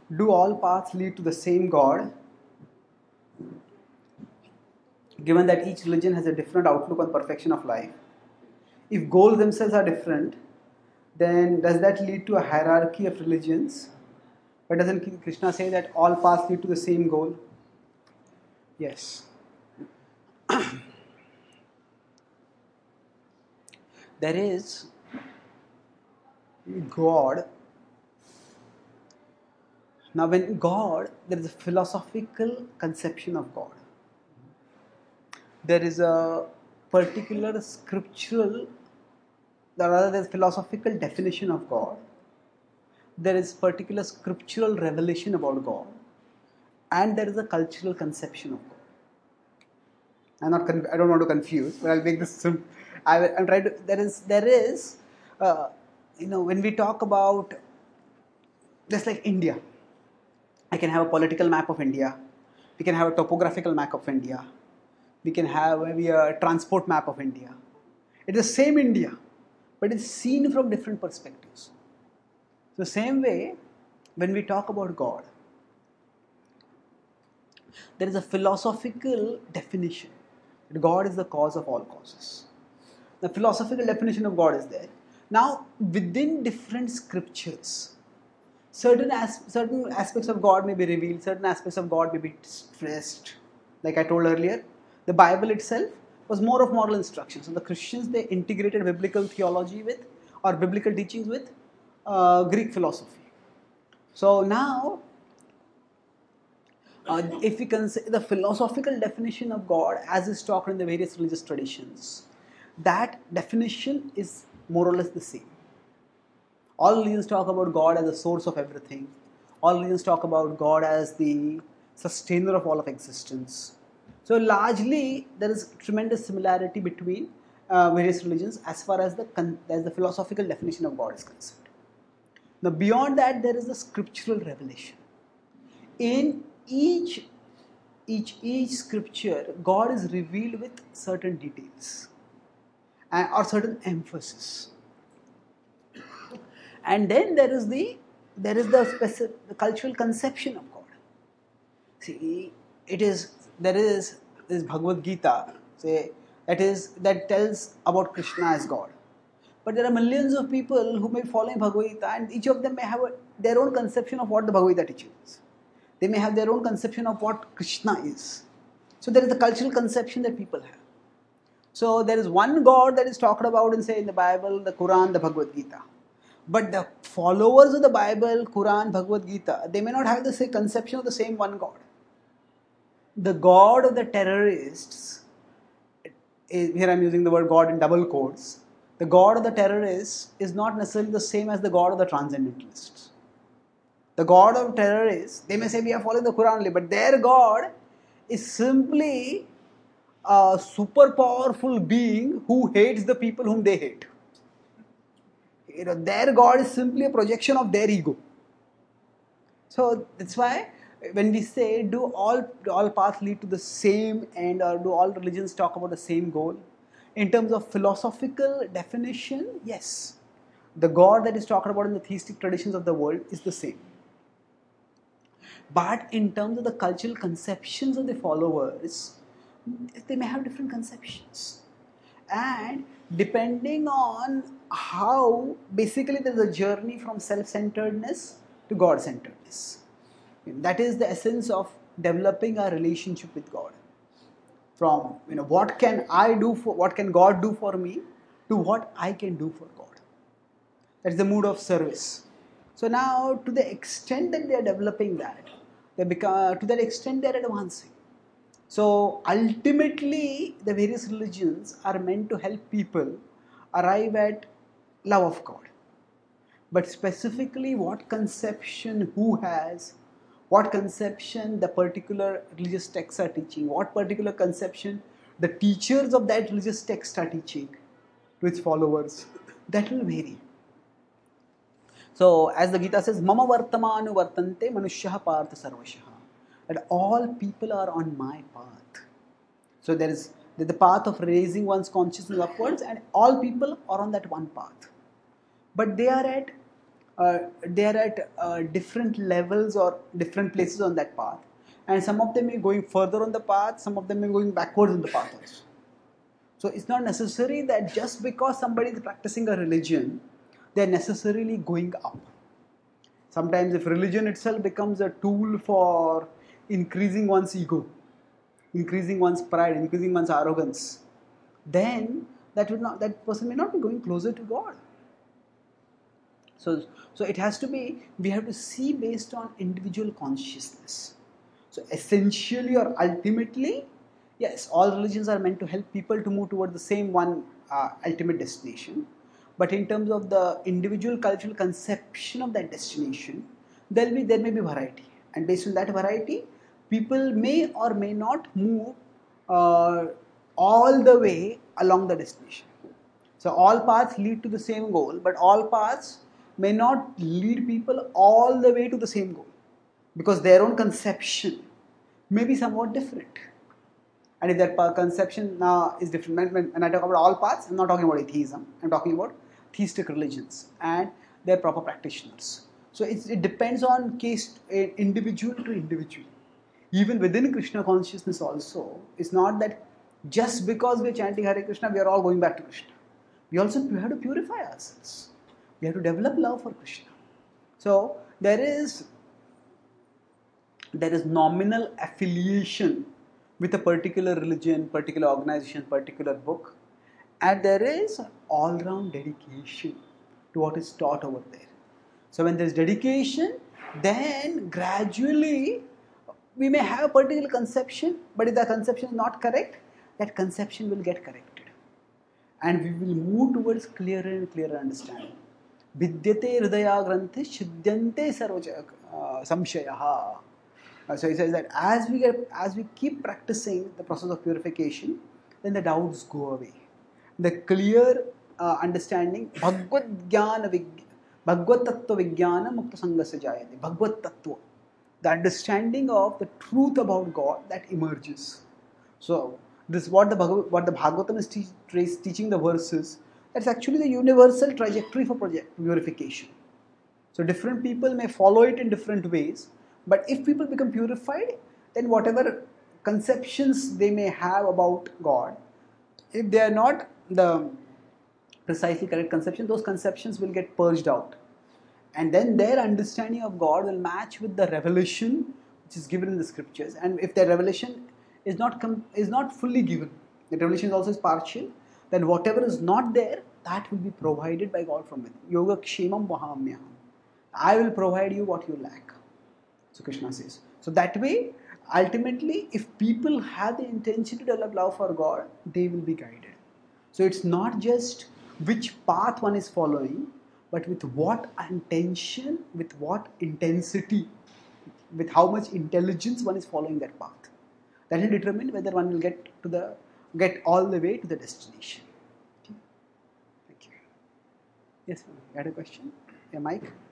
Do all paths lead to the same God? Given that each religion has a different outlook on perfection of life, if goals themselves are different, then does that lead to a hierarchy of religions? But doesn't Krishna say that all paths lead to the same goal? Yes. There is God. Now, when God, there is a philosophical conception of God. There is a particular scriptural, rather there's philosophical definition of God. There is particular scriptural revelation about God, and there is a cultural conception of God. I don't want to confuse, but I'll make this simple. I'm trying to. There is, when we talk about, just like India, I can have a political map of India. We can have a topographical map of India. We can have maybe a transport map of India. It's the same India, but it's seen from different perspectives. So, same way, when we talk about God, there is a philosophical definition that God is the cause of all causes. The philosophical definition of God is there. Now, within different scriptures, certain aspects of God may be revealed, certain aspects of God may be stressed. Like I told earlier, the Bible itself was more of moral instruction. So the Christians, they integrated biblical theology with, or biblical teachings with, Greek philosophy. So now, if we consider the philosophical definition of God as is taught in the various religious traditions, that definition is more or less the same. All religions talk about God as the source of everything. All religions talk about God as the sustainer of all of existence. So largely, there is tremendous similarity between various religions as far as the philosophical definition of God is concerned. Now, beyond that, there is the scriptural revelation. In each scripture, God is revealed with certain details or certain emphasis. And then there is the cultural conception of God. See, there is this Bhagavad Gita, say, that tells about Krishna as God. But there are millions of people who may be following Bhagavad Gita, and each of them may have their own conception of what the Bhagavad Gita teaches. They may have their own conception of what Krishna is. So there is a cultural conception that people have. So there is one God that is talked about in the Bible, the Quran, the Bhagavad Gita. But the followers of the Bible, Quran, Bhagavad Gita, they may not have the same conception of the same one God. The God of the terrorists, here I'm using the word God in double quotes, the God of the terrorists is not necessarily the same as the God of the transcendentalists. The God of terrorists, they may say we are following the Quran only, but their God is simply a super powerful being who hates the people whom they hate. Their God is simply a projection of their ego. So that's why when we say do all paths lead to the same end, or do all religions talk about the same goal, in terms of philosophical definition, yes, the God that is talked about in the theistic traditions of the world is the same. But in terms of the cultural conceptions of the followers, they may have different conceptions. And depending on how, basically there's a journey from self-centeredness to God-centeredness. That is the essence of developing a relationship with God. From what can God do for me, to what I can do for God. That's the mood of service. So now, to the extent that they are developing that, to that extent they are advancing. So ultimately, the various religions are meant to help people arrive at love of God. But specifically, what conception who has, what conception the particular religious texts are teaching, what particular conception the teachers of that religious text are teaching to its followers, that will vary. So, as the Gita says, Mama Vartamanu Vartante Manushyaha Partha Sarvashaha. That all people are on my path. So there is the path of raising one's consciousness upwards, and all people are on that one path. But they are at they are at different levels or different places on that path, and some of them may be going further on the path, some of them may be going backwards on the path also. So it's not necessary that just because somebody is practicing a religion, they are necessarily going up. Sometimes if religion itself becomes a tool for increasing one's ego, increasing one's pride, increasing one's arrogance, then that person may not be going closer to God. So it has to be, we have to see based on individual consciousness. So essentially or ultimately, yes, all religions are meant to help people to move toward the same one ultimate destination. But in terms of the individual cultural conception of that destination, there may be variety, and based on that variety, people may or may not move uh, all the way along the destination. So all paths lead to the same goal, but all paths may not lead people all the way to the same goal, because their own conception may be somewhat different. And if that conception is different, when I talk about all paths, I'm not talking about atheism, I'm talking about theistic religions and their proper practitioners. So it depends on case, individual to individual. Even within Krishna consciousness also, it's not that just because we're chanting Hare Krishna, we are all going back to Krishna. We also have to purify ourselves. We have to develop love for Krishna. So there is nominal affiliation with a particular religion, particular organization, particular book, and there is all-round dedication to what is taught over there. So when there is dedication, then gradually we may have a particular conception, but if that conception is not correct, that conception will get corrected, and we will move towards clearer and clearer understanding. Vidyate hridaya granthe shidyante sarvaja samshayaha. So he says that as we keep practicing the process of purification, then the doubts go away. The clear understanding, Bhagavad Tattva Vijnana Mukta Sangasya Jayate. Bhagavad Tattva, the understanding of the truth about God that emerges. So this what the Bhagavatam is teaching the verses. That's actually the universal trajectory for purification. So different people may follow it in different ways, but if people become purified, then whatever conceptions they may have about God, if they are not the precisely correct conception, those conceptions will get purged out. And then their understanding of God will match with the revelation which is given in the scriptures. And if the revelation is not fully given, the revelation also is partial, then whatever is not there, that will be provided by God from within. Yoga kshemam vahamyaham. I will provide you what you lack. So Krishna says. So that way, ultimately, if people have the intention to develop love for God, they will be guided. So it's not just which path one is following, but with what intention, with what intensity, with how much intelligence one is following that path. That will determine whether one will get all the way to the destination. Okay. Thank you. Yes, ma'am. You had a question? Yeah, Mike?